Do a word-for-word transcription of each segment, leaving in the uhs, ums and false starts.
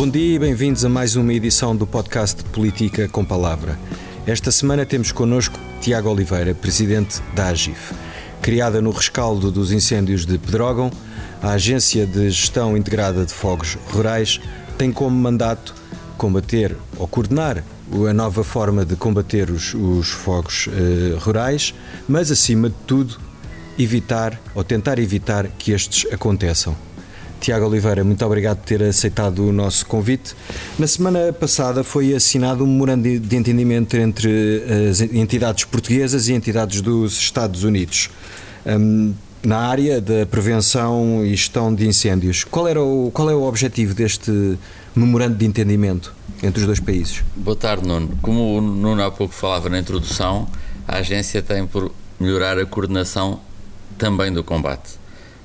Bom dia e bem-vindos a mais uma edição do podcast Política com Palavra. Esta semana temos connosco Tiago Oliveira, presidente da AGIF. Criada no rescaldo dos incêndios de Pedrógão, a Agência de Gestão Integrada de Fogos Rurais tem como mandato combater ou coordenar a nova forma de combater os, os fogos eh, rurais, mas acima de tudo evitar ou tentar evitar que estes aconteçam. Tiago Oliveira, muito obrigado por ter aceitado o nosso convite. Na semana passada foi assinado um memorando de entendimento entre as entidades portuguesas e entidades dos Estados Unidos um, na área da prevenção e gestão de incêndios. Qual, era o, qual é o objetivo deste memorando de entendimento entre os dois países? Boa tarde, Nuno. Como o Nuno há pouco falava na introdução, a agência tem por melhorar a coordenação também do combate.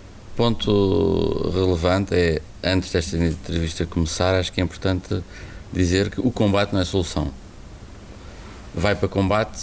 Ponto relevante é, antes desta entrevista começar, acho que é importante dizer que o combate não é solução. Vai para combate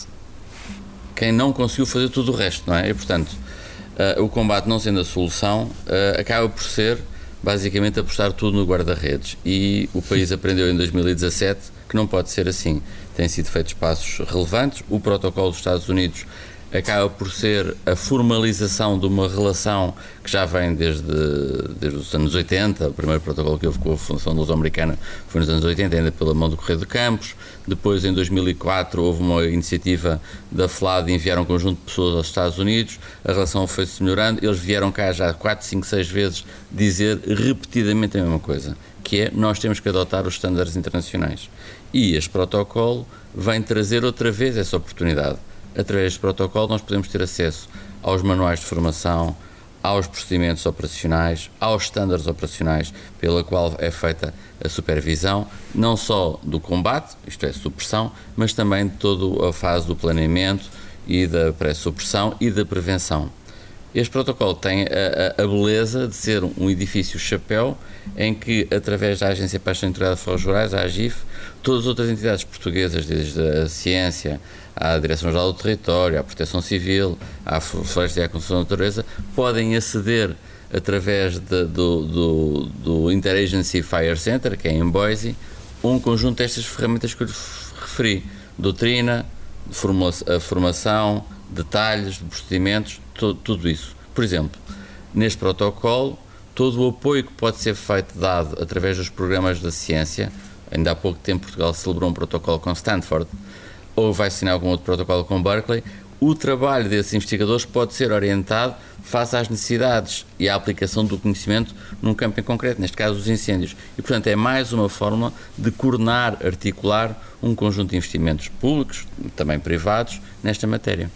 quem não conseguiu fazer tudo o resto, não é? E, portanto, uh, o combate não sendo a solução, uh, acaba por ser, basicamente, apostar tudo no guarda-redes. E o país aprendeu em dois mil e dezassete que não pode ser assim. Têm sido feitos passos relevantes. O protocolo dos Estados Unidos acaba por ser a formalização de uma relação que já vem desde, desde os anos oitenta. O primeiro protocolo que houve com a Fundação Luso-Americana foi nos anos oitenta, ainda pela mão do Correio de Campos. Depois, em dois mil e quatro, houve uma iniciativa da FLAD de enviar um conjunto de pessoas aos Estados Unidos. A relação foi-se melhorando. Eles vieram cá já quatro, cinco, seis vezes dizer repetidamente a mesma coisa, que é: nós temos que adotar os estándares internacionais. E este protocolo vem trazer outra vez essa oportunidade. Através deste protocolo nós podemos ter acesso aos manuais de formação, aos procedimentos operacionais, aos estándares operacionais pela qual é feita a supervisão, não só do combate, isto é, supressão, mas também de toda a fase do planeamento e da pré-supressão e da prevenção. Este protocolo tem a, a, a beleza de ser um edifício chapéu em que, através da Agência para a Gestão Integrada de Fogos Rurais, a AGIF, todas as outras entidades portuguesas, desde a ciência, à Direção-Geral do Território, à Proteção Civil, à Floresta e à Conservação da Natureza, podem aceder através de, do, do, do Interagency Fire Center, que é em Boise, um conjunto destas ferramentas que eu referi: doutrina, formula, a formação, detalhes de procedimentos, tudo, tudo isso. Por exemplo, neste protocolo, todo o apoio que pode ser feito, dado através dos programas da ciência. Ainda há pouco tempo Portugal celebrou um protocolo com Stanford, ou vai assinar algum outro protocolo com Berkeley. O trabalho desses investigadores pode ser orientado face às necessidades e à aplicação do conhecimento num campo em concreto, neste caso os incêndios. E, portanto, é mais uma forma de coordenar, articular um conjunto de investimentos públicos, também privados, nesta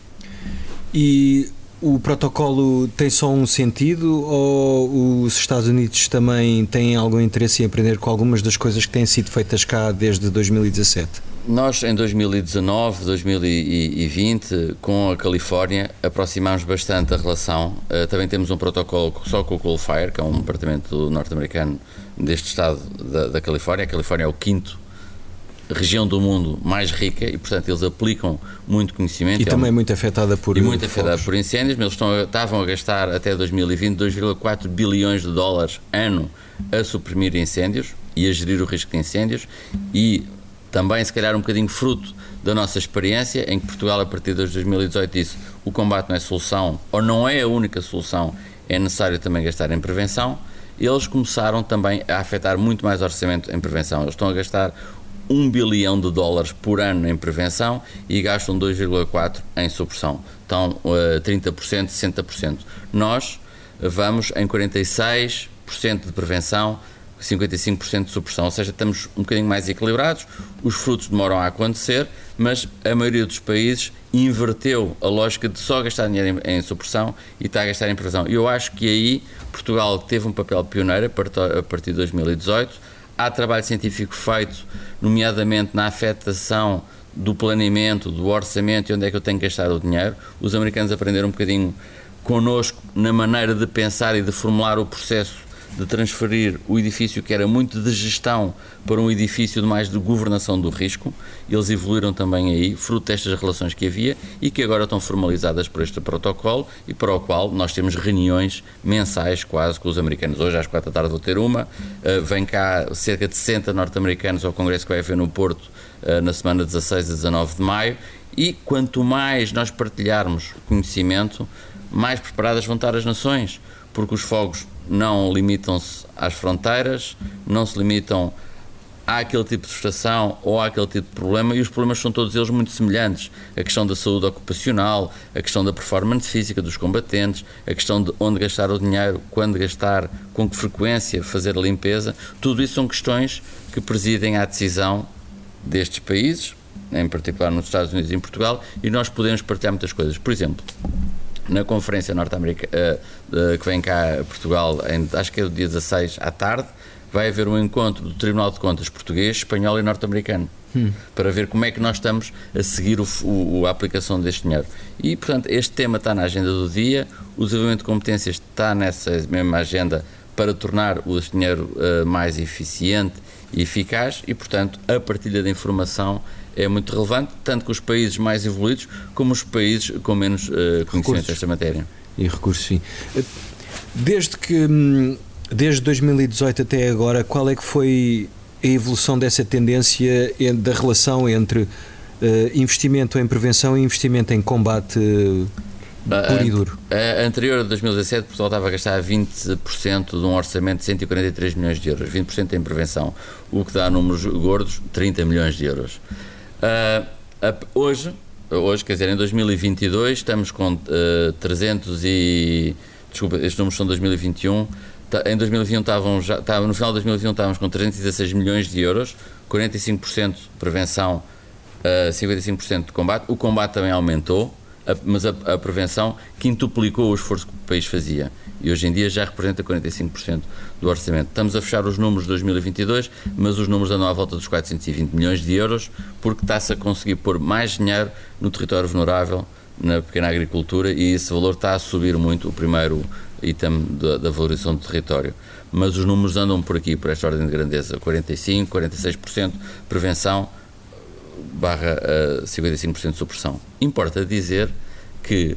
E o protocolo tem só um sentido, ou os Estados Unidos também têm algum interesse em aprender com algumas das coisas que têm sido feitas cá desde dois mil e dezassete? Nós, em dois mil e dezanove, dois mil e vinte, com a Califórnia, aproximámos bastante a relação. Uh, também temos um protocolo só com o Coal Fire, que é um departamento norte-americano deste estado da, da Califórnia. A Califórnia é o quinto região do mundo mais rica e, portanto, eles aplicam muito conhecimento. E é também um, muito afetada por E muito afetada por incêndios, mas eles estão, estavam a gastar até dois mil e vinte dois vírgula quatro bilhões de dólares ano a suprimir incêndios e a gerir o risco de incêndios. E também, se calhar, um bocadinho fruto da nossa experiência, em que Portugal, a partir de dois mil e dezoito, disse: o combate não é solução, ou não é a única solução, é necessário também gastar em prevenção. Eles começaram também a afetar muito mais orçamento em prevenção. Eles estão a gastar um bilhão de dólares por ano em prevenção e gastam dois vírgula quatro em supressão. Então, uh, trinta por cento, sessenta por cento. Nós vamos em quarenta e seis por cento de prevenção, cinquenta e cinco por cento de supressão, ou seja, estamos um bocadinho mais equilibrados. Os frutos demoram a acontecer, mas a maioria dos países inverteu a lógica de só gastar dinheiro em, em supressão e está a gastar em prevenção. E eu acho que aí Portugal teve um papel pioneiro a partir de dois mil e dezoito. Há trabalho científico feito, nomeadamente na afetação do planeamento, do orçamento e onde é que eu tenho que gastar o dinheiro. Os americanos aprenderam um bocadinho connosco na maneira de pensar e de formular o processo de transferir o edifício, que era muito de gestão, para um edifício de mais de governação do risco. Eles evoluíram também aí, fruto destas relações que havia e que agora estão formalizadas por este protocolo e para o qual nós temos reuniões mensais quase com os americanos. Hoje às quatro da tarde vou ter uma, uh, vem cá cerca de sessenta norte-americanos ao congresso que vai haver no Porto uh, na semana dezasseis a dezanove de maio, e quanto mais nós partilharmos conhecimento, mais preparadas vão estar as nações, porque os fogos não limitam-se às fronteiras, não se limitam àquele tipo de estação ou àquele tipo de problema, e os problemas são todos eles muito semelhantes. A questão da saúde ocupacional, a questão da performance física dos combatentes, a questão de onde gastar o dinheiro, quando gastar, com que frequência fazer a limpeza, tudo isso são questões que presidem à decisão destes países, em particular nos Estados Unidos e em Portugal, e nós podemos partilhar muitas coisas. Por exemplo, na conferência norte-americana uh, uh, que vem cá a Portugal, em, acho que é o dia dezasseis à tarde, vai haver um encontro do Tribunal de Contas português, espanhol e norte-americano, hum. para ver como é que nós estamos a seguir o, o, a aplicação deste dinheiro. E, portanto, este tema está na agenda do dia, o desenvolvimento de competências está nessa mesma agenda para tornar o dinheiro uh, mais eficiente e eficaz e, portanto, a partilha de informação é muito relevante, tanto com os países mais evoluídos como os países com menos uh, conhecimento desta matéria. E recursos, sim. Desde que, desde dois mil e dezoito até agora, qual é que foi a evolução dessa tendência da relação entre uh, investimento em prevenção e investimento em combate uh, puro e duro? A, a anterior a dois mil e dezassete, Portugal estava a gastar vinte por cento de um orçamento de cento e quarenta e três milhões de euros, vinte por cento em prevenção, o que dá números gordos, trinta milhões de euros. Uh, uh, hoje, hoje, quer dizer, em dois mil e vinte e dois, estamos com uh, trezentos e... Desculpa, estes números são dois mil e vinte e um. Tá, em dois mil e vinte e um estavam já, tá, no final de dois mil e vinte e um estávamos com trezentos e dezasseis milhões de euros, quarenta e cinco por cento de prevenção, uh, cinquenta e cinco por cento de combate. O combate também aumentou, a, mas a, a prevenção quintuplicou o esforço que o país fazia. E hoje em dia já representa quarenta e cinco por cento do orçamento. Estamos a fechar os números de dois mil e vinte e dois, mas os números andam à volta dos quatrocentos e vinte milhões de euros, porque está-se a conseguir pôr mais dinheiro no território vulnerável, na pequena agricultura, e esse valor está a subir muito, o primeiro item da, da valorização do território. Mas os números andam por aqui, por esta ordem de grandeza, quarenta e cinco, quarenta e seis por cento prevenção, barra uh, cinquenta e cinco por cento de supressão. Importa dizer que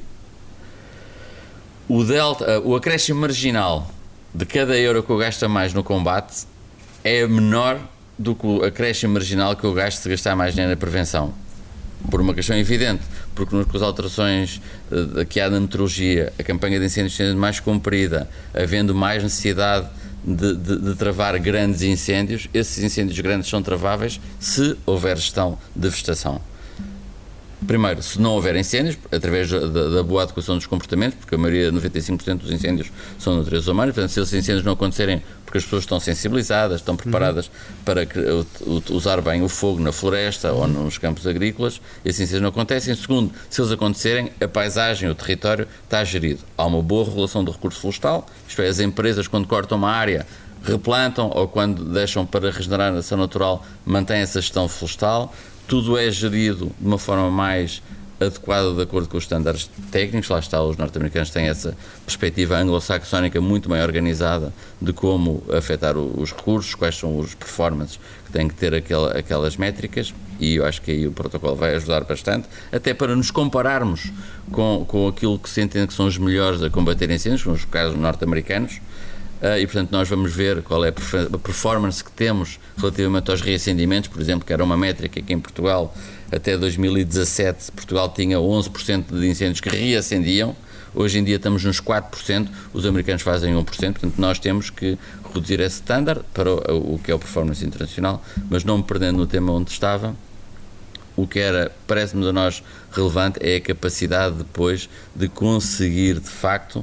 o delta, o acréscimo marginal de cada euro que eu gasto a mais no combate é menor do que o acréscimo marginal que eu gasto se gastar mais dinheiro na prevenção. Por uma questão evidente, porque com as alterações uh, que há na meteorologia, a campanha de incêndios sendo mais comprida, havendo mais necessidade de, de, de travar grandes incêndios, esses incêndios grandes são traváveis se houver gestão de vegetação. Primeiro, se não houver incêndios, através da, da boa adequação dos comportamentos, porque a maioria, noventa e cinco por cento dos incêndios são de natureza humana, portanto, se esses incêndios não acontecerem porque as pessoas estão sensibilizadas, estão preparadas uhum. para que, usar bem o fogo na floresta ou nos campos agrícolas, esses incêndios não acontecem. Segundo, se eles acontecerem, a paisagem, o território está gerido. Há uma boa regulação do recurso florestal, isto é, as empresas, quando cortam uma área, replantam, ou quando deixam para regenerar a nação natural, mantêm essa gestão florestal. Tudo é gerido de uma forma mais adequada de acordo com os estándares técnicos. Lá está, os norte-americanos têm essa perspectiva anglo-saxónica muito bem organizada de como afetar os recursos, quais são os performances que têm que ter aquela, aquelas métricas, e eu acho que aí o protocolo vai ajudar bastante, até para nos compararmos com, com aquilo que se entende que são os melhores a combater incêndios, com os casos norte-americanos. Uh, e, portanto, nós vamos ver qual é a performance que temos relativamente aos reacendimentos, por exemplo, que era uma métrica que em Portugal, até dois mil e dezassete, Portugal tinha onze por cento de incêndios que reacendiam. Hoje em dia estamos nos quatro por cento, os americanos fazem um por cento, portanto, nós temos que reduzir esse standard para o, o que é o performance internacional, mas não me perdendo no tema onde estava. O que era, parece-me a nós relevante, é a capacidade depois de conseguir, de facto,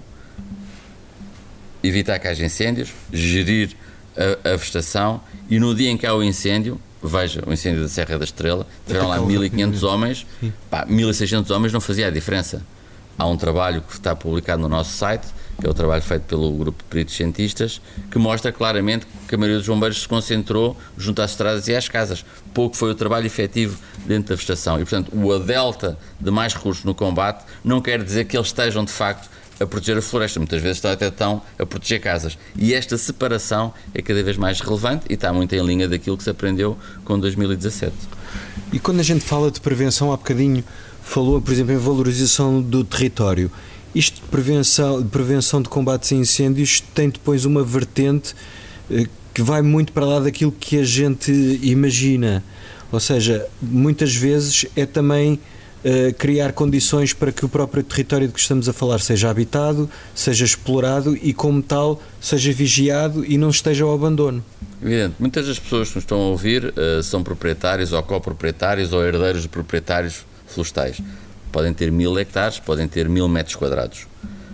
evitar que haja incêndios, gerir a, a vegetação, e no dia em que há o incêndio, veja, o incêndio da Serra da Estrela, tiveram lá mil e quinhentos homens, pá, mil e seiscentos homens não fazia a diferença. Há um trabalho que está publicado no nosso site, que é o trabalho feito pelo grupo de peritos cientistas, que mostra claramente que a maioria dos bombeiros se concentrou junto às estradas e às casas. Pouco foi o trabalho efetivo dentro da vegetação. E, portanto, o delta de mais recursos no combate não quer dizer que eles estejam, de facto, a proteger a floresta, muitas vezes até estão a proteger casas. E esta separação é cada vez mais relevante e está muito em linha daquilo que se aprendeu com dois mil e dezassete. E quando a gente fala de prevenção, há bocadinho falou, por exemplo, em valorização do território. Isto de prevenção, de prevenção de combates a incêndios tem depois uma vertente eh, que vai muito para lá daquilo que a gente imagina. Ou seja, muitas vezes é também uh, criar condições para que o próprio território de que estamos a falar seja habitado, seja explorado e, como tal, seja vigiado e não esteja ao abandono. Evidente, muitas das pessoas que nos estão a ouvir uh, são proprietários ou coproprietários ou herdeiros de proprietários florestais. Podem ter mil hectares, podem ter mil metros quadrados.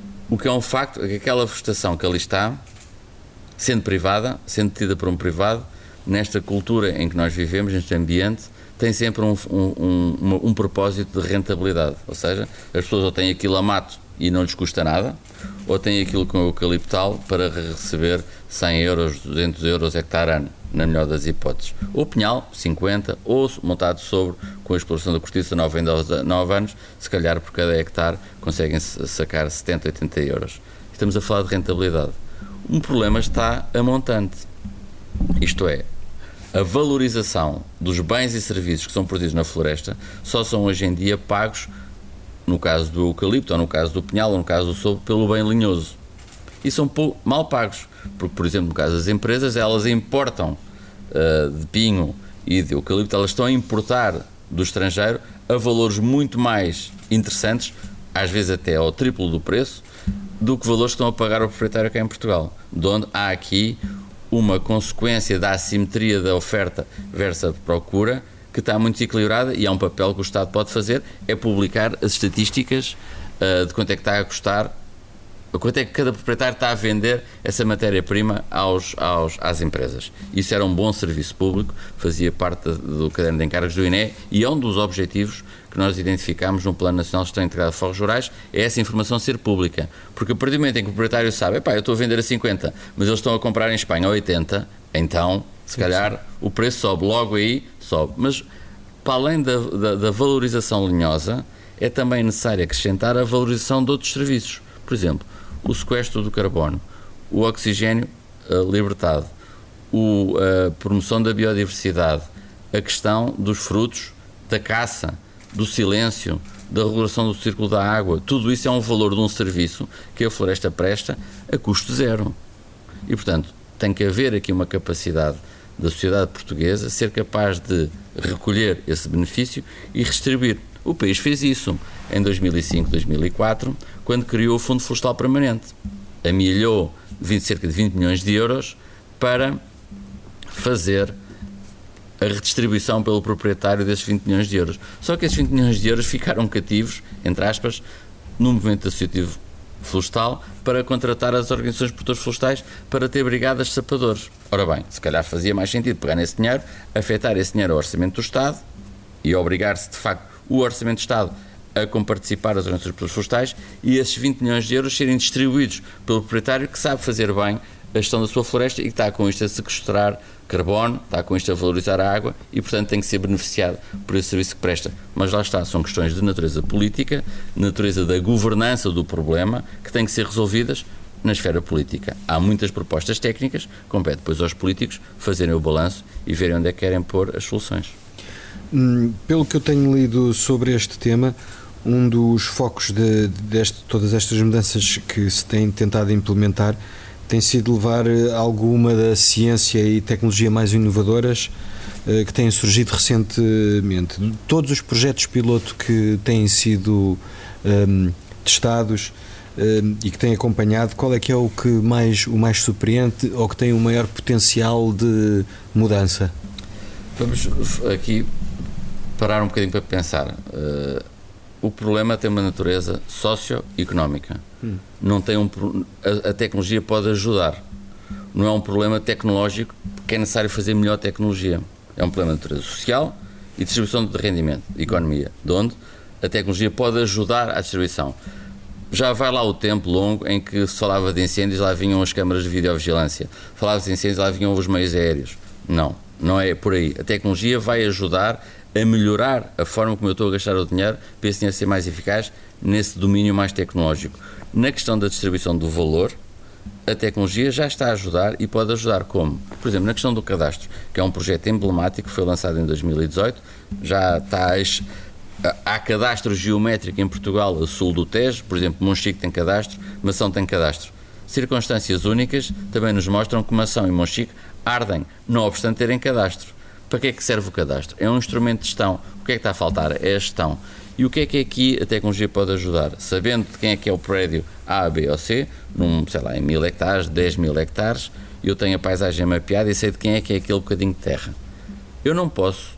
O que é um facto é que aquela vegetação que ali está, sendo privada, sendo tida por um privado, nesta cultura em que nós vivemos, neste ambiente, tem sempre um, um, um, um propósito de rentabilidade. Ou seja, as pessoas ou têm aquilo a mato e não lhes custa nada, ou têm aquilo com eucaliptal para receber cem euros, duzentos euros hectare ano, na melhor das hipóteses. Ou pinhal, cinquenta, ou montado sobre, com a exploração da cortiça, nove em nove anos, se calhar por cada hectare conseguem sacar setenta, oitenta euros. Estamos a falar de rentabilidade. Um problema está a montante. Isto é, a valorização dos bens e serviços que são produzidos na floresta só são hoje em dia pagos, no caso do eucalipto, ou no caso do pinhal, ou no caso do sopro, pelo bem linhoso. E são mal pagos, porque, por exemplo, no caso das empresas, elas importam uh, de pinho e de eucalipto, elas estão a importar do estrangeiro a valores muito mais interessantes, às vezes até ao triplo do preço, do que valores que estão a pagar ao proprietário cá em Portugal, de onde há aqui uma consequência da assimetria da oferta versus a procura que está muito desequilibrada, e há um papel que o Estado pode fazer, é publicar as estatísticas uh, de quanto é que está a custar, quanto é que cada proprietário está a vender essa matéria-prima aos, aos, às empresas. Isso era um bom serviço público, fazia parte do caderno de encargos do I N E e é um dos objetivos que nós identificámos no Plano Nacional de Gestão Integrada de Fogos Rurais, é essa informação ser pública. Porque a partir do momento em que o proprietário sabe, epá, eu estou a vender a cinquenta, mas eles estão a comprar em Espanha a oitenta, então, se sim, calhar, sim, o preço sobe, logo aí sobe. Mas, para além da, da, da valorização linhosa, é também necessário acrescentar a valorização de outros serviços. Por exemplo, o sequestro do carbono, o oxigênio uh, libertado, o, a promoção da biodiversidade, a questão dos frutos, da caça, do silêncio, da regulação do círculo da água, tudo isso é um valor de um serviço que a floresta presta a custo zero. E, portanto, tem que haver aqui uma capacidade da sociedade portuguesa ser capaz de recolher esse benefício e distribuir. O país fez isso em dois mil e cinco, dois mil e quatro, quando criou o Fundo Florestal Permanente. Amelhou cerca de vinte milhões de euros para fazer a redistribuição pelo proprietário desses vinte milhões de euros. Só que esses vinte milhões de euros ficaram cativos, entre aspas, no movimento associativo florestal para contratar as organizações de produtores florestais para ter brigadas de sapadores. Ora bem, se calhar fazia mais sentido pegar nesse dinheiro, afetar esse dinheiro ao orçamento do Estado e obrigar-se, de facto, o orçamento do Estado a comparticipar as organizações de produtores florestais e esses vinte milhões de euros serem distribuídos pelo proprietário que sabe fazer bem a gestão da sua floresta e que está com isto a sequestrar carbono, está com isto a valorizar a água e, portanto, tem que ser beneficiado por esse serviço que presta. Mas lá está, são questões de natureza política, natureza da governança do problema, que têm que ser resolvidas na esfera política. Há muitas propostas técnicas, compete depois aos políticos fazerem o balanço e verem onde é que querem pôr as soluções. Hum, pelo que eu tenho lido sobre este tema, um dos focos de, de este, todas estas mudanças que se têm tentado implementar tem sido levar alguma da ciência e tecnologia mais inovadoras uh, que têm surgido recentemente. Todos os projetos piloto que têm sido um, testados um, e que têm acompanhado, qual é que é o que mais, o mais surpreende ou que tem o maior potencial de mudança? Vamos aqui parar um bocadinho para pensar. Uh, o problema tem uma natureza socioeconómica. Hum. Não tem um, a, a tecnologia pode ajudar. Não é um problema tecnológico que é necessário fazer melhor tecnologia. É um problema de natureza social e distribuição de rendimento, de economia, de onde a tecnologia pode ajudar à distribuição. Já vai lá o tempo longo em que se falava de incêndios, lá vinham as câmaras de videovigilância. Falava de incêndios, lá vinham os meios aéreos. Não, não é por aí. A tecnologia vai ajudar a melhorar a forma como eu estou a gastar o dinheiro para esse dinheiro ser mais eficaz nesse domínio mais tecnológico. Na questão da distribuição do valor, a tecnologia já está a ajudar e pode ajudar como? Por exemplo, na questão do cadastro, que é um projeto emblemático que foi lançado em dois mil e dezoito, já está a, há cadastro geométrico em Portugal, a sul do Tejo, por exemplo, Monchique tem cadastro, Mação tem cadastro. Circunstâncias únicas também nos mostram que Mação e Monchique ardem, não obstante terem cadastro. Para que é que serve o cadastro? É um instrumento de gestão. O que é que está a faltar? É a gestão. E o que é que aqui a tecnologia pode ajudar? Sabendo de quem é que é o prédio A, B ou C, num, sei lá, em mil hectares, dez mil hectares, eu tenho a paisagem mapeada e sei de quem é que é aquele bocadinho de terra. Eu não posso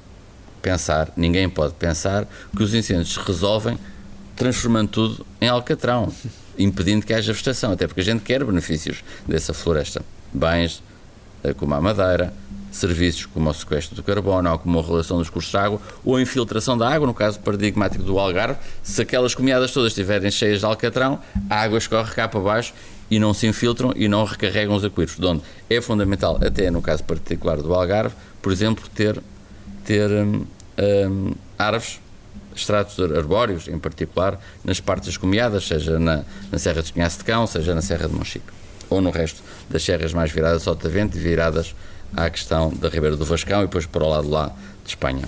pensar, ninguém pode pensar, que os incêndios se resolvem transformando tudo em alcatrão, impedindo que haja vegetação, até porque a gente quer benefícios dessa floresta. Bens como a madeira, serviços como o sequestro do carbono, ou como a relação dos cursos de água, ou a infiltração da água, no caso paradigmático do Algarve. Se aquelas comiadas todas estiverem cheias de alcatrão, a água escorre cá para baixo e não se infiltram e não recarregam os aquíferos, de onde é fundamental, até no caso particular do Algarve, por exemplo, ter, ter hum, hum, árvores, extratos arbóreos, em particular, nas partes das comiadas, seja na, na Serra de Espinhaço de Cão, seja na Serra de Monchique, ou no resto das serras mais viradas ao Sotavento e viradas à questão da Ribeira do Vascão e depois para o lado lá de Espanha.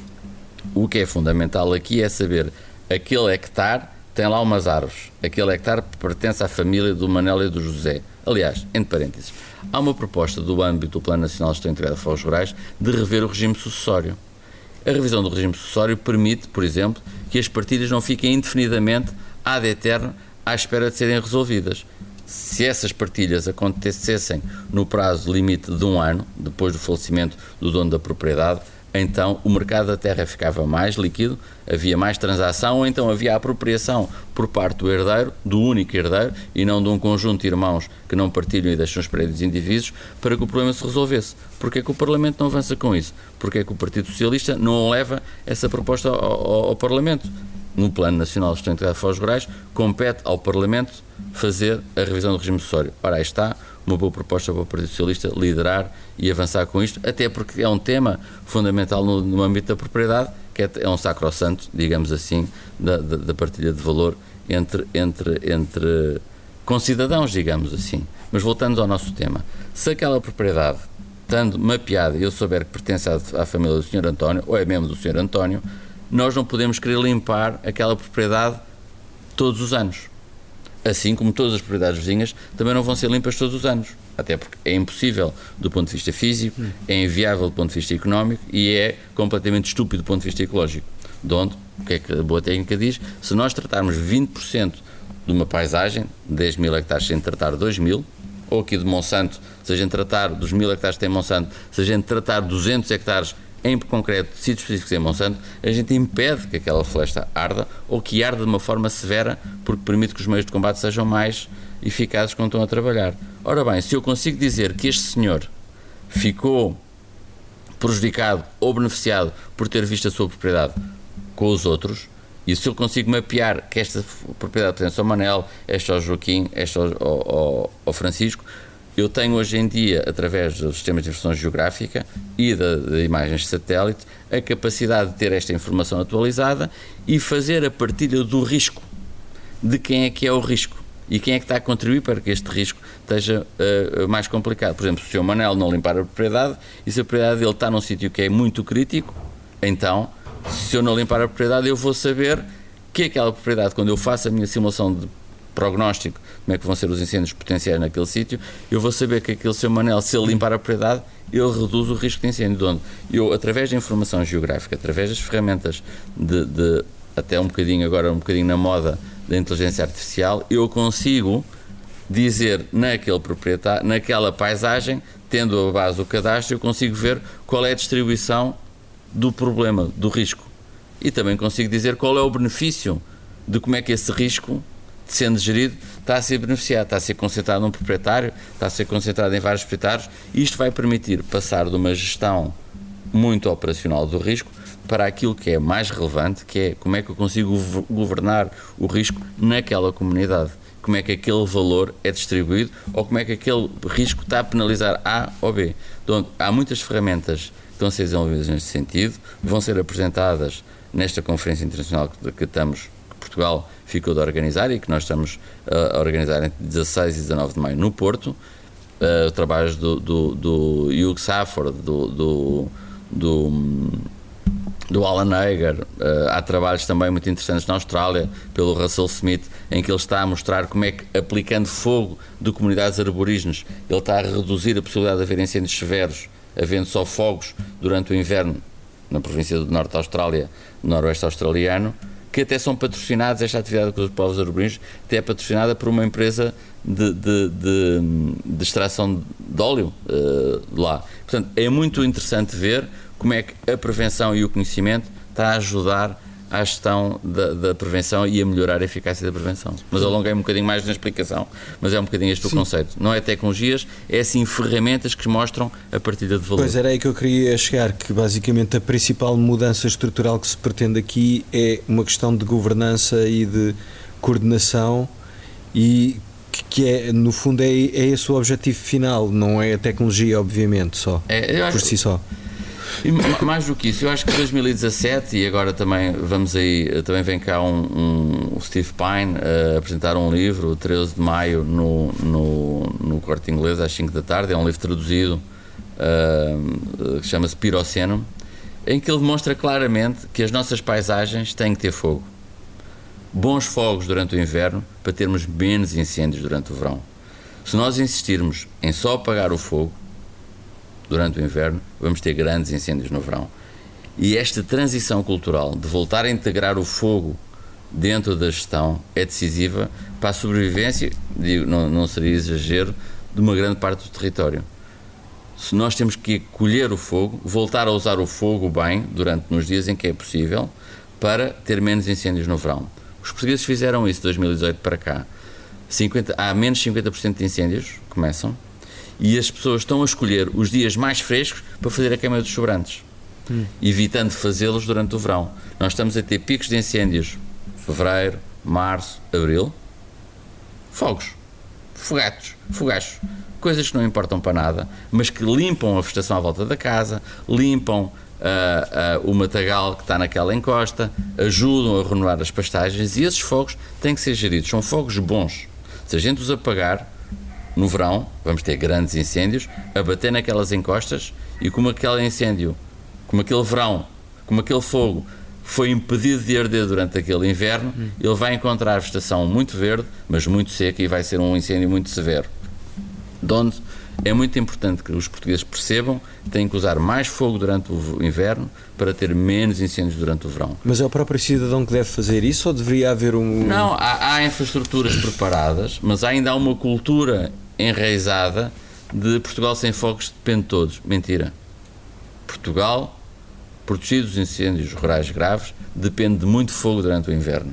O que é fundamental aqui é saber aquele hectare tem lá umas árvores, aquele hectare pertence à família do Manel e do José. Aliás, entre parênteses, há uma proposta do âmbito do Plano Nacional de Gestão Integrada de Fogos Rurais de rever o regime sucessório. A revisão do regime sucessório permite, por exemplo, que as partilhas não fiquem indefinidamente ad eterno à espera de serem resolvidas. Se essas partilhas acontecessem no prazo limite de um ano, depois do falecimento do dono da propriedade, então o mercado da terra ficava mais líquido, havia mais transação, ou então havia a apropriação por parte do herdeiro, do único herdeiro, e não de um conjunto de irmãos que não partilham e deixam os prédios indivíduos, para que o problema se resolvesse. Porquê é que o Parlamento não avança com isso? Porquê é que o Partido Socialista não leva essa proposta ao, ao, ao Parlamento? No Plano Nacional de Gestão Integrada de Fogos Rurais, compete ao Parlamento fazer a revisão do regime sucessório. Ora, aí está uma boa proposta para o Partido Socialista liderar e avançar com isto, até porque é um tema fundamental no, no âmbito da propriedade, que é, é um sacrossanto, digamos assim, da, da, da partilha de valor entre, entre, entre concidadãos, digamos assim. Mas voltando ao nosso tema, se aquela propriedade, estando mapeada, eu souber que pertence à, à família do senhor António, ou é mesmo do senhor António, nós não podemos querer limpar aquela propriedade todos os anos. Assim como todas as propriedades vizinhas também não vão ser limpas todos os anos. Até porque é impossível do ponto de vista físico, é inviável do ponto de vista económico e é completamente estúpido do ponto de vista ecológico. De onde, o que é que a boa técnica diz? Se nós tratarmos vinte por cento de uma paisagem, dez mil hectares sem tratar dois mil, ou aqui de Monsanto, se a gente tratar dos mil hectares que tem Monsanto, se a gente tratar duzentos hectares em concreto, de sítios específicos em Monsanto, a gente impede que aquela floresta arda ou que arda de uma forma severa, porque permite que os meios de combate sejam mais eficazes quando estão a trabalhar. Ora bem, se eu consigo dizer que este senhor ficou prejudicado ou beneficiado por ter visto a sua propriedade com os outros, e se eu consigo mapear que esta propriedade pertence ao Manel, esta ao Joaquim, esta ao, ao, ao Francisco, eu tenho hoje em dia, através dos sistemas de informação geográfica e de, de imagens de satélite, a capacidade de ter esta informação atualizada e fazer a partilha do risco, de quem é que é o risco e quem é que está a contribuir para que este risco esteja uh, mais complicado. Por exemplo, se o senhor Manel não limpar a propriedade e se a propriedade dele está num sítio que é muito crítico, então, se eu não limpar a propriedade, eu vou saber que aquela propriedade, quando eu faço a minha simulação de prognóstico, como é que vão ser os incêndios potenciais naquele sítio, eu vou saber que aquele seu Manel, se ele limpar a propriedade, ele reduz o risco de incêndio. De onde eu, através da informação geográfica, através das ferramentas de, de até um bocadinho, agora um bocadinho na moda da inteligência artificial, eu consigo dizer naquele proprietário, naquela paisagem, tendo a base do cadastro, eu consigo ver qual é a distribuição do problema, do risco. E também consigo dizer qual é o benefício de como é que esse risco, sendo gerido, está a ser beneficiado, está a ser concentrado num proprietário, está a ser concentrado em vários proprietários, e isto vai permitir passar de uma gestão muito operacional do risco para aquilo que é mais relevante, que é como é que eu consigo governar o risco naquela comunidade, como é que aquele valor é distribuído ou como é que aquele risco está a penalizar A ou B. Então, há muitas ferramentas estão a ser desenvolvidas neste sentido, vão ser apresentadas nesta conferência internacional que, que estamos, que Portugal ficou de organizar e que nós estamos a, a organizar entre dezasseis e dezanove de maio no Porto, uh, trabalhos do, do, do Hugh Safford, do, do, do, do Alan Hager, uh, há trabalhos também muito interessantes na Austrália, pelo Russell Smith, em que ele está a mostrar como é que, aplicando fogo de comunidades arborígenes, ele está a reduzir a possibilidade de haver incêndios severos, havendo só fogos durante o inverno na província do Norte da Austrália, no Noroeste australiano, que até são patrocinados, esta atividade com os povos arborígenes, até é patrocinada por uma empresa de, de, de, de extração de óleo uh, lá. Portanto, é muito interessante ver como é que a prevenção e o conhecimento está a ajudar à gestão da, da prevenção e a melhorar a eficácia da prevenção. Mas alonguei um bocadinho mais na explicação, mas é um bocadinho este o conceito. Não é tecnologias, é sim ferramentas que mostram a partilha de valor. Pois era aí que eu queria chegar, que basicamente a principal mudança estrutural que se pretende aqui é uma questão de governança e de coordenação, e que é, no fundo, é, é esse o objetivo final, não é a tecnologia, obviamente, só, é, por si só. E mais do que isso, eu acho que dois mil e dezassete, e agora também vamos aí, também vem cá um, um, o Steve Pine a apresentar um livro, treze de maio, no, no, no Corte Inglês, às cinco da tarde, é um livro traduzido, uh, que chama-se Piroceno, em que ele demonstra claramente que as nossas paisagens têm que ter fogo. Bons fogos durante o inverno, para termos menos incêndios durante o verão. Se nós insistirmos em só apagar o fogo durante o inverno, vamos ter grandes incêndios no verão. E esta transição cultural de voltar a integrar o fogo dentro da gestão é decisiva para a sobrevivência, digo, não, não seria exagero, de uma grande parte do território. Se nós temos que colher o fogo, voltar a usar o fogo bem, durante nos dias em que é possível, para ter menos incêndios no verão. Os portugueses fizeram isso de dois mil e dezoito para cá. cinquenta, há menos cinquenta por cento de incêndios, começam, e as pessoas estão a escolher os dias mais frescos para fazer a queima dos sobrantes, hum. evitando fazê-los durante o verão. Nós estamos a ter picos de incêndios fevereiro, março, abril, fogos, fogatos, fogachos, coisas que não importam para nada, mas que limpam a vegetação à volta da casa, limpam uh, uh, o matagal que está naquela encosta, ajudam a renovar as pastagens, e esses fogos têm que ser geridos, são fogos bons. Se a gente os apagar no verão, vamos ter grandes incêndios a bater naquelas encostas, e como aquele incêndio, como aquele verão, como aquele fogo foi impedido de arder durante aquele inverno, hum. ele vai encontrar a vegetação muito verde, mas muito seca, e vai ser um incêndio muito severo. De onde é muito importante que os portugueses percebam que têm que usar mais fogo durante o inverno para ter menos incêndios durante o verão. Mas é o próprio cidadão que deve fazer isso, ou deveria haver um... Não, há, há infraestruturas preparadas, mas ainda há uma cultura enraizada de Portugal sem fogos depende de todos. Mentira. Portugal, protegido dos incêndios rurais graves, depende de muito fogo durante o inverno.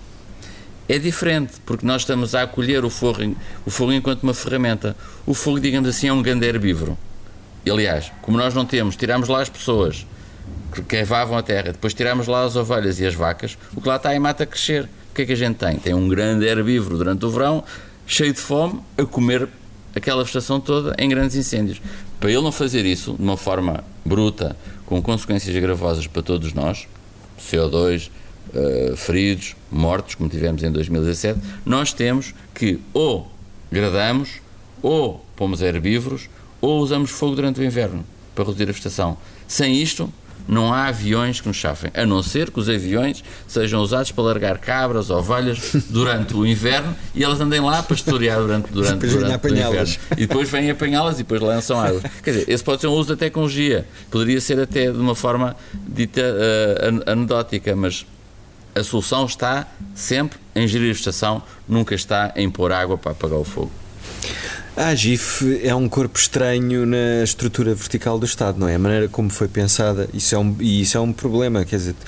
É diferente, porque nós estamos a acolher o fogo, o fogo enquanto uma ferramenta. O fogo, digamos assim, é um grande herbívoro. E, aliás, como nós não temos, tiramos lá as pessoas que cavavam a terra, depois tiramos lá as ovelhas e as vacas, o que lá está é mata a crescer. O que é que a gente tem? Tem um grande herbívoro durante o verão, cheio de fome, a comer aquela vegetação toda em grandes incêndios. Para ele não fazer isso de uma forma bruta, com consequências gravosas para todos nós, C O dois, uh, feridos, mortos, como tivemos em dois mil e dezassete, nós temos que ou gradamos, ou pomos herbívoros, ou usamos fogo durante o inverno para reduzir a vegetação. Sem isto, não há aviões que nos chafem, a não ser que os aviões sejam usados para largar cabras ou ovelhas durante o inverno e elas andem lá a pastorear durante, durante, durante o inverno. E depois vêm apanhá-las e depois lançam água. Quer dizer, esse pode ser um uso da tecnologia, poderia ser até de uma forma dita uh, anedótica, mas a solução está sempre em gerir a vegetação, nunca está em pôr água para apagar o fogo. A AGIF é um corpo estranho na estrutura vertical do Estado, não é? A maneira como foi pensada, isso é um, e isso é um problema, quer dizer,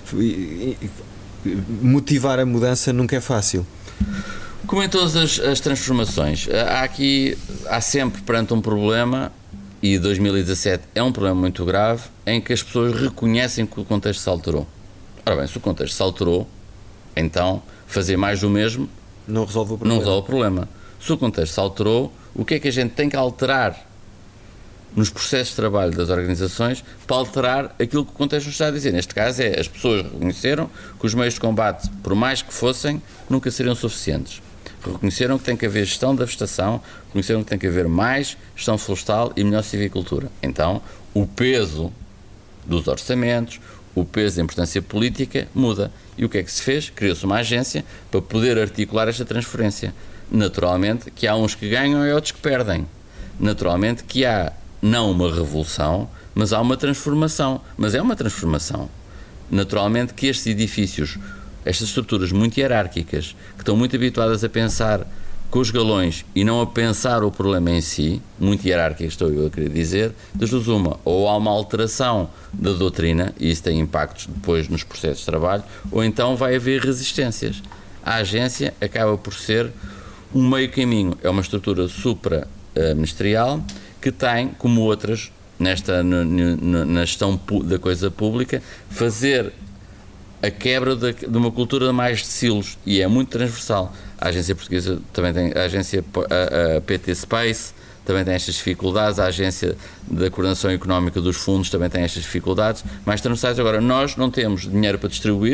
motivar a mudança nunca é fácil. Como em todas as, as transformações, há aqui, há sempre perante um problema, e dois mil e dezassete é um problema muito grave, em que as pessoas reconhecem que o contexto se alterou. Ora bem, se o contexto se alterou, então fazer mais do mesmo não resolve o problema. Não resolve o problema. Se o contexto se alterou, o que é que a gente tem que alterar nos processos de trabalho das organizações para alterar aquilo que o contexto nos está a dizer. Neste caso é, as pessoas reconheceram que os meios de combate, por mais que fossem, nunca seriam suficientes. Reconheceram que tem que haver gestão da vegetação, reconheceram que tem que haver mais gestão florestal e melhor civicultura. Então, o peso dos orçamentos, o peso da importância política muda. E o que é que se fez? Criou-se uma agência para poder articular esta transferência. Naturalmente que há uns que ganham e outros que perdem. Naturalmente que há não uma revolução, mas há uma transformação. Mas é uma transformação. Naturalmente que estes edifícios, estas estruturas muito hierárquicas, que estão muito habituadas a pensar com os galões e não a pensar o problema em si, muito hierárquicas estou eu a querer dizer, das duas uma, ou há uma alteração da doutrina, e isso tem impactos depois nos processos de trabalho, ou então vai haver resistências. A agência acaba por ser um meio caminho, é uma estrutura supra-ministerial que tem, como outras, nesta, na gestão da coisa pública, fazer a quebra de, de uma cultura mais de silos, e é muito transversal. A agência portuguesa também tem, a agência a, a P T Space também tem estas dificuldades, a agência da coordenação económica dos fundos também tem estas dificuldades, mais transversais. Agora, nós não temos dinheiro para distribuir,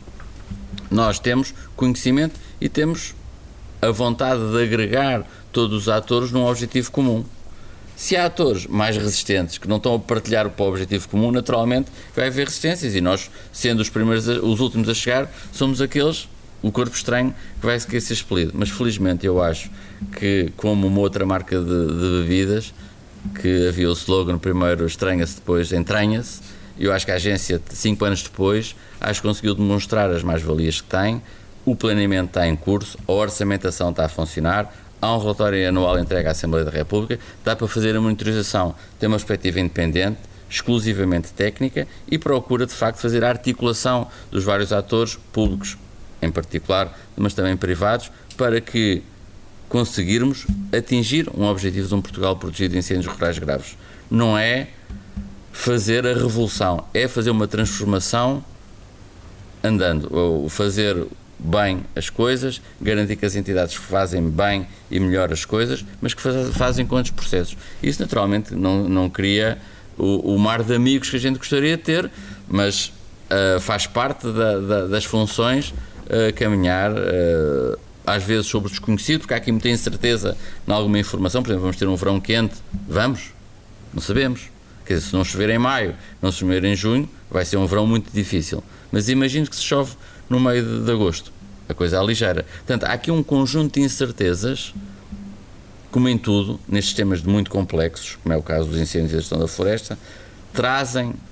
nós temos conhecimento e temos a vontade de agregar todos os atores num objetivo comum. Se há atores mais resistentes que não estão a partilhar para o objetivo comum, naturalmente vai haver resistências, e nós, sendo os primeiros, os últimos a chegar, somos aqueles, o corpo estranho, que vai ser expelido. Mas felizmente eu acho que, como uma outra marca de, de bebidas, que havia o slogan primeiro estranha-se, depois entranha-se, eu acho que a agência, cinco anos depois, acho que conseguiu demonstrar as mais-valias que tem, o planeamento está em curso, a orçamentação está a funcionar, há um relatório anual entregue à Assembleia da República, dá para fazer a monitorização, tem uma perspectiva independente, exclusivamente técnica, e procura de facto fazer a articulação dos vários atores públicos, em particular, mas também privados, para que conseguirmos atingir um objetivo de um Portugal protegido de incêndios rurais graves. Não é fazer a revolução, é fazer uma transformação andando, ou fazer bem as coisas, garantir que as entidades fazem bem e melhor as coisas, mas que fazem com os processos. Isso naturalmente não, não cria o, o mar de amigos que a gente gostaria de ter, mas uh, faz parte da, da, das funções uh, caminhar uh, às vezes sobre o desconhecido, porque há aqui muita incerteza em alguma informação. Por exemplo, vamos ter um verão quente, vamos? Não sabemos. Quer dizer, se não chover em maio, não se chover em junho, vai ser um verão muito difícil. Mas imagino que se chove no meio de, de agosto, a coisa é ligeira. Portanto, há aqui um conjunto de incertezas, como em tudo, nestes temas muito complexos, como é o caso dos incêndios e da gestão da floresta, trazem uh,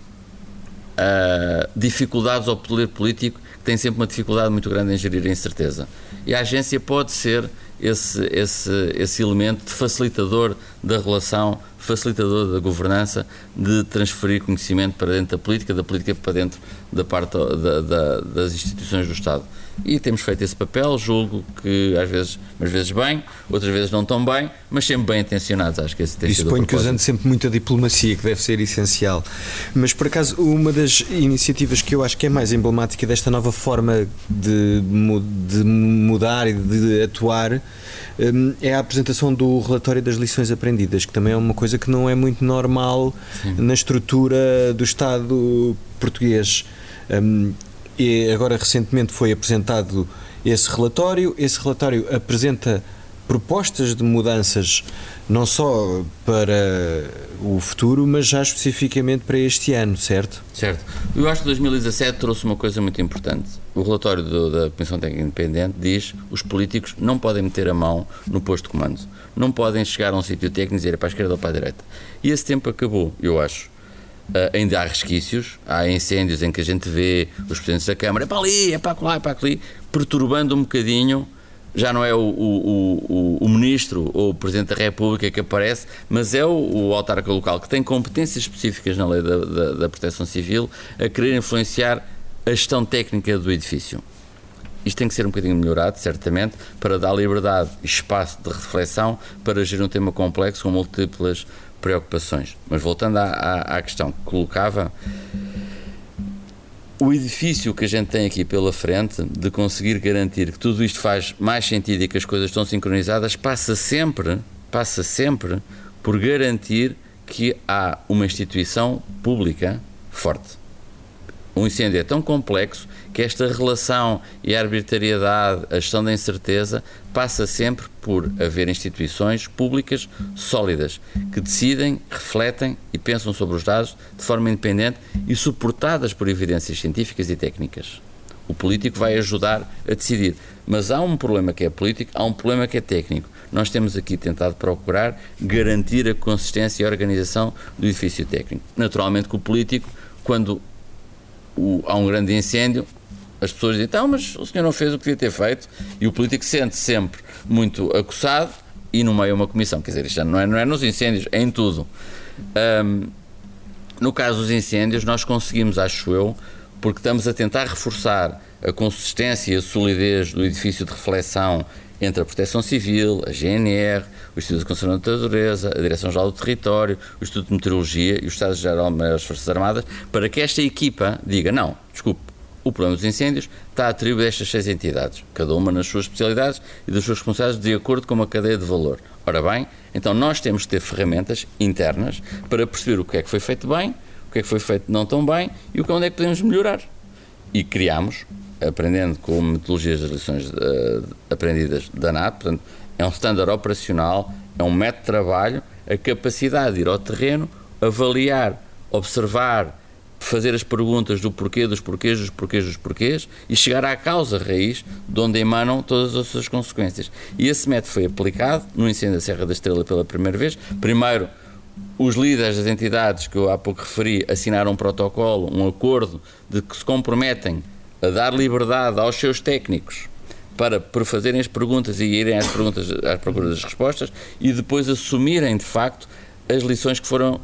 dificuldades ao poder político, que tem sempre uma dificuldade muito grande em gerir a incerteza. E a agência pode ser esse, esse, esse elemento de facilitador da relação, facilitador da governança, de transferir conhecimento para dentro da política, da política para dentro da parte da, da, das instituições do Estado. E temos feito esse papel, julgo que às vezes, às vezes bem, outras vezes não tão bem, mas sempre bem intencionados. Acho que esse tem sido o propósito. E suponho que usando sempre muita diplomacia, que deve ser essencial. Mas por acaso, uma das iniciativas que eu acho que é mais emblemática desta nova forma de, de mudar e de atuar é a apresentação do relatório das lições aprendidas, que também é uma coisa que não é muito normal. Sim. Na estrutura do Estado português. Um, e agora recentemente foi apresentado esse relatório. Esse relatório apresenta propostas de mudanças não só para o futuro, mas já especificamente para este ano, certo? Certo. Eu acho que dois mil e dezassete trouxe uma coisa muito importante. O relatório do, da Comissão Técnica Independente diz que os políticos não podem meter a mão no posto de comando, não podem chegar a um sítio técnico e dizer é para a esquerda ou para a direita. E esse tempo acabou, eu acho. Uh, ainda há resquícios, há incêndios em que a gente vê os presidentes da Câmara, é para ali, é para lá, é para ali, perturbando um bocadinho. Já não é o, o, o, o Ministro ou o Presidente da República que aparece, mas é o, o autarca local que tem competências específicas na lei da, da, da Proteção Civil a querer influenciar a gestão técnica do edifício. Isto tem que ser um bocadinho melhorado, certamente, para dar liberdade e espaço de reflexão para gerir um tema complexo com múltiplas preocupações. Mas voltando à, à, à questão que colocava, o edifício que a gente tem aqui pela frente, de conseguir garantir que tudo isto faz mais sentido e que as coisas estão sincronizadas, passa sempre, passa sempre por garantir que há uma instituição pública forte. O incêndio é tão complexo que esta relação e a arbitrariedade, a gestão da incerteza, passa sempre por haver instituições públicas sólidas, que decidem, refletem e pensam sobre os dados de forma independente e suportadas por evidências científicas e técnicas. O político vai ajudar a decidir, mas há um problema que é político, há um problema que é técnico. Nós temos aqui tentado procurar garantir a consistência e a organização do edifício técnico. Naturalmente que o político, quando o, há um grande incêndio, as pessoas dizem, então, mas o senhor não fez o que devia ter feito, e o político sente sempre muito acossado e no meio uma comissão. Quer dizer, isto já não é, não é nos incêndios, é em tudo. Um, no caso dos incêndios, nós conseguimos, acho eu, porque estamos a tentar reforçar a consistência e a solidez do edifício de reflexão entre a Proteção Civil, a G N R, o Instituto de Conservação da Natureza, a Direção-Geral do Território, o Instituto de Meteorologia e o Estado-Geral das Forças Armadas, para que esta equipa diga, não, desculpe, o problema dos incêndios está atribuído a estas seis entidades, cada uma nas suas especialidades e das suas responsabilidades de acordo com uma cadeia de valor. Ora bem, então nós temos que ter ferramentas internas para perceber o que é que foi feito bem, o que é que foi feito não tão bem e o que onde é que podemos melhorar. E criámos, aprendendo com metodologias das lições uh, aprendidas da N A T, portanto, é um standard operacional, é um método de trabalho, a capacidade de ir ao terreno, avaliar, observar, fazer as perguntas do porquê, dos porquês, dos porquês, dos porquês e chegar à causa raiz de onde emanam todas as suas consequências. E esse método foi aplicado no incêndio da Serra da Estrela pela primeira vez. Primeiro, os líderes das entidades que eu há pouco referi assinaram um protocolo, um acordo de que se comprometem a dar liberdade aos seus técnicos para, para fazerem as perguntas e irem às perguntas, às procuras das respostas e depois assumirem de facto as lições que foram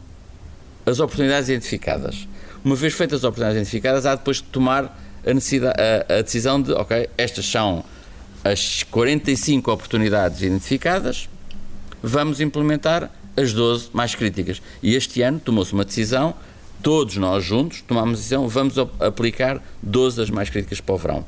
as oportunidades identificadas. Uma vez feitas as oportunidades identificadas, há depois de tomar a, necessidade, a, a decisão de, ok, estas são as quarenta e cinco oportunidades identificadas, vamos implementar as doze mais críticas. E este ano tomou-se uma decisão, todos nós juntos tomámos a decisão, vamos aplicar doze das mais críticas para o verão.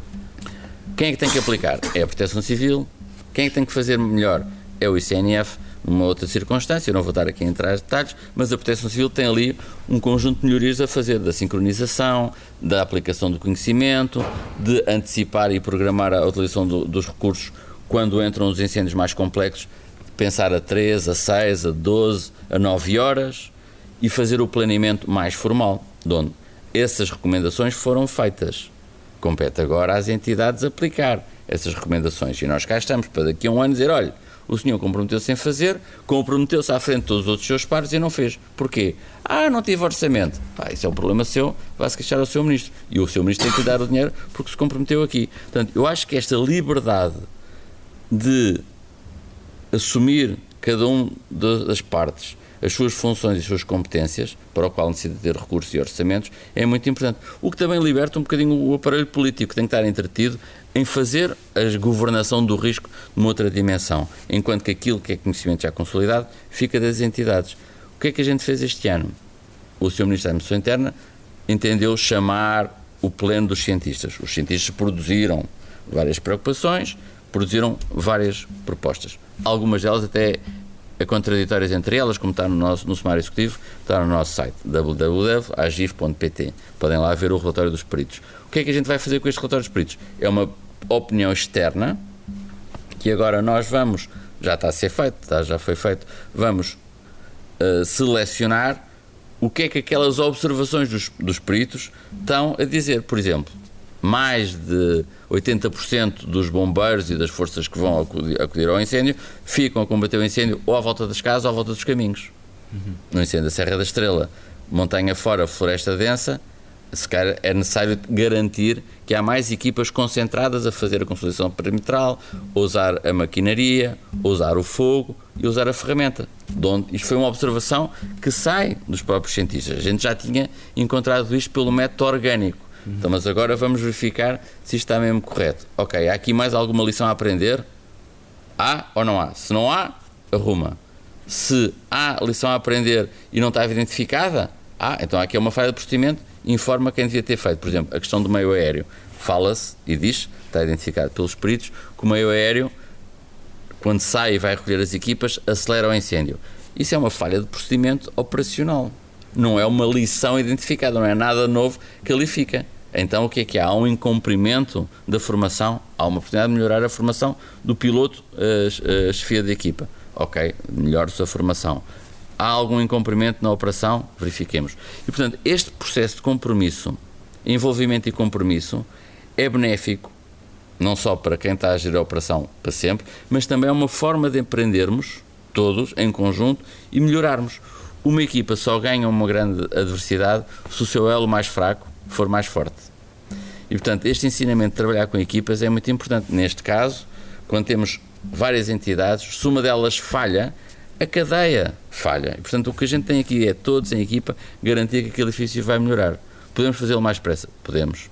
Quem é que tem que aplicar? É a Proteção Civil. Quem é que tem que fazer melhor? É o I C N F, numa outra circunstância, eu não vou estar aqui a entrar em detalhes, mas a Proteção Civil tem ali um conjunto de melhorias a fazer, da sincronização, da aplicação do conhecimento, de antecipar e programar a utilização do, dos recursos quando entram os incêndios mais complexos, pensar a três, a seis, a doze, a nove horas e fazer o planeamento mais formal, de onde essas recomendações foram feitas. Compete agora às entidades aplicar essas recomendações e nós cá estamos para daqui a um ano dizer, olha, o senhor comprometeu-se em fazer, comprometeu-se à frente de todos os outros seus pares e não fez. Porquê? Ah, não tive orçamento. Pá, isso é um problema seu, vai-se queixar ao seu ministro. E o seu ministro tem que lhe dar o dinheiro porque se comprometeu aqui. Portanto, eu acho que esta liberdade de assumir cada um das partes as suas funções e as suas competências, para o qual necessita ter recursos e orçamentos, é muito importante. O que também liberta um bocadinho o aparelho político, que tem que estar entretido em fazer a governação do risco numa outra dimensão, enquanto que aquilo que é conhecimento já consolidado fica das entidades. O que é que a gente fez este ano? O senhor Ministro da Administração Interna entendeu chamar o pleno dos cientistas. Os cientistas produziram várias preocupações, produziram várias propostas. Algumas delas até contraditórias entre elas, como está no, nosso, no sumário executivo, está no nosso site w w w ponto a gif ponto p t. Podem lá ver o relatório dos peritos. O que é que a gente vai fazer com este relatório dos peritos? É uma opinião externa que agora nós vamos, já está a ser feito, está, já foi feito, vamos uh, selecionar o que é que aquelas observações dos, dos peritos estão a dizer. Por exemplo, mais de oitenta por cento dos bombeiros e das forças que vão acudir, acudir ao incêndio ficam a combater o incêndio ou à volta das casas ou à volta dos caminhos. Uhum. No incêndio da Serra da Estrela, montanha fora, floresta densa, se calhar é necessário garantir que há mais equipas concentradas a fazer a consolidação perimetral, usar a maquinaria, usar o fogo e usar a ferramenta. De onde, isto foi uma observação que sai dos próprios cientistas. A gente já tinha encontrado isto pelo método orgânico. Então, mas agora vamos verificar se isto está mesmo correto. Ok, há aqui mais alguma lição a aprender? Há ou não há? Se não há, arruma. Se há lição a aprender e não está identificada, há, então aqui é uma falha de procedimento, informa quem devia ter feito. Por exemplo, a questão do meio aéreo. Fala-se e diz, está identificado pelos peritos, que o meio aéreo, quando sai e vai recolher as equipas, acelera o incêndio. Isso é uma falha de procedimento operacional. Não é uma lição identificada, não é nada novo que ali fica. Então o que é que há? Há um incumprimento da formação, há uma oportunidade de melhorar a formação do piloto, a, a chefia da equipa. Ok, melhora-se a formação. Há algum incumprimento na operação? Verifiquemos. E portanto, este processo de compromisso, envolvimento e compromisso, é benéfico, não só para quem está a gerir a operação para sempre, mas também é uma forma de aprendermos, todos, em conjunto, e melhorarmos. Uma equipa só ganha uma grande adversidade se o seu elo mais fraco for mais forte. E, portanto, este ensinamento de trabalhar com equipas é muito importante. Neste caso, quando temos várias entidades, se uma delas falha, a cadeia falha. E, portanto, o que a gente tem aqui é, todos em equipa, garantir que aquele edifício vai melhorar. Podemos fazê-lo mais depressa? Podemos.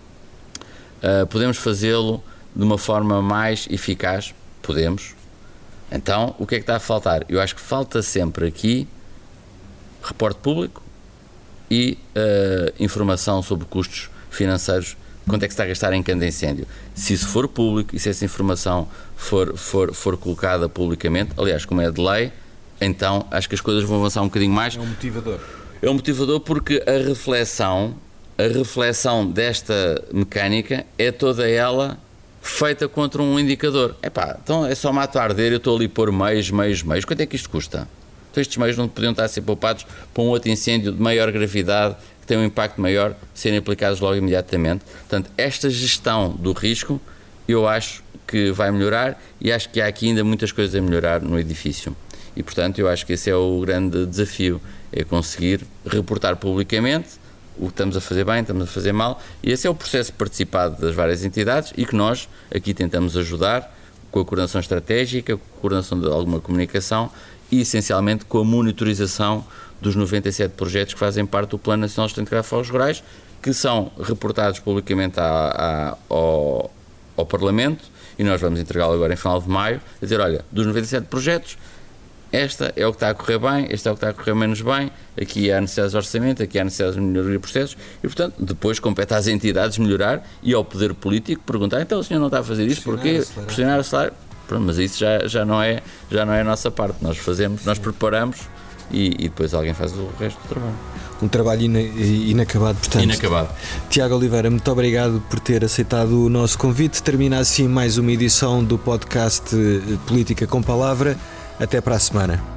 Uh, podemos fazê-lo de uma forma mais eficaz? Podemos. Então, o que é que está a faltar? Eu acho que falta sempre aqui reporte público e uh, informação sobre custos financeiros, quanto é que se está a gastar em cada incêndio. Se isso for público e se essa informação for, for, for colocada publicamente, aliás, como é de lei, então acho que as coisas vão avançar um bocadinho mais. É um motivador. É um motivador porque a reflexão, a reflexão desta mecânica é toda ela feita contra um indicador. Epá, então é só mato a arder, eu estou ali por meios, meios, meios. Quanto é que isto custa? Então estes meios não podiam estar a ser poupados para um outro incêndio de maior gravidade, que tem um impacto maior, serem aplicados logo imediatamente. Portanto, esta gestão do risco, eu acho que vai melhorar e acho que há aqui ainda muitas coisas a melhorar no edifício. E, portanto, eu acho que esse é o grande desafio, é conseguir reportar publicamente o que estamos a fazer bem, estamos a fazer mal, e esse é o processo participado das várias entidades e que nós aqui tentamos ajudar com a coordenação estratégica, com a coordenação de alguma comunicação e, essencialmente, com a monitorização dos noventa e sete projetos que fazem parte do Plano Nacional de Sustentabilidade de Fogos Rurais, que são reportados publicamente à, à, ao, ao Parlamento, e nós vamos entregá-lo agora em final de maio, a dizer, olha, dos noventa e sete projetos, esta é o que está a correr bem, este é o que está a correr menos bem, aqui há necessidades de orçamento, aqui há necessidades de melhoria de processos, e, portanto, depois compete às entidades melhorar e ao poder político perguntar, então o senhor não está a fazer isto, porquê? Pressionar a salário. Pronto, mas isso já, já, não é, já não é a nossa parte, nós fazemos, Sim. nós preparamos e, e depois alguém faz o resto do trabalho. Um trabalho ina, inacabado, portanto. Inacabado. Tiago Oliveira, muito obrigado por ter aceitado o nosso convite. Termina assim mais uma edição do podcast Política com Palavra. Até para a semana.